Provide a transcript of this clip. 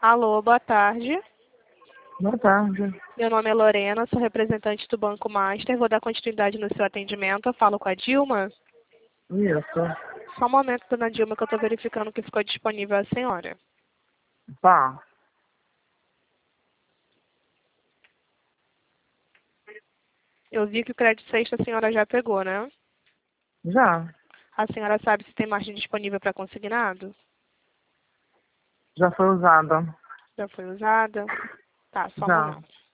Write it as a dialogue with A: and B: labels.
A: Alô, boa tarde.
B: Boa tarde.
A: Meu nome é Lorena, sou representante do Banco Master. Vou dar continuidade no seu atendimento. Eu falo com a Dilma.
B: Isso.
A: Só um momento, dona Dilma, que eu estou verificando que ficou disponível a senhora.
B: Tá.
A: Eu vi que o crédito sexta a senhora já pegou, né?
B: Já.
A: A senhora sabe se tem margem disponível para consignado?
B: Já foi usada.
A: Já foi usada? Tá, só um
B: Já.
A: momento.